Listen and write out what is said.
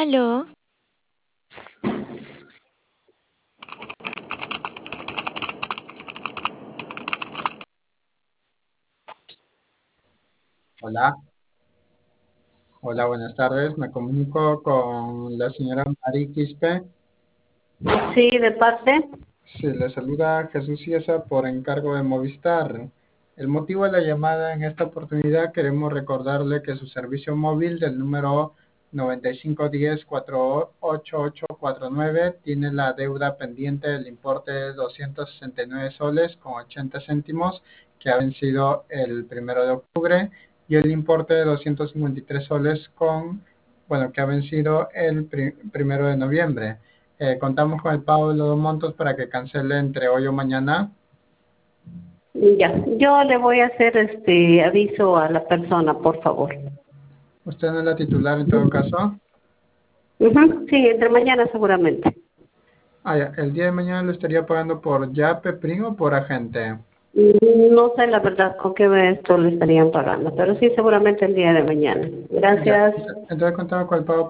Aló, Hola, hola, buenas tardes. Me comunico con la señora Mari Quispe. Sí, de parte. Sí, le saluda Jesús Ciesa por encargo de Movistar. El motivo de la llamada en esta oportunidad queremos recordarle que su servicio móvil del número 9510-48849 tiene la deuda pendiente del importe de 269 soles con 80 céntimos que ha vencido el 1 de octubre y el importe de 253 soles que ha vencido el 1 de noviembre. Contamos con el pago de los dos montos para que cancele entre hoy o mañana. Ya, yo le voy a hacer este aviso a la persona, por favor. Usted no es la titular en todo caso. Ujú, sí, entre mañana seguramente. Ya, el día de mañana lo estaría pagando por Yape, PRIN o por agente. No sé la verdad con qué esto le estarían pagando, pero sí seguramente el día de mañana. Ya, Gracias. entonces contamos con el pago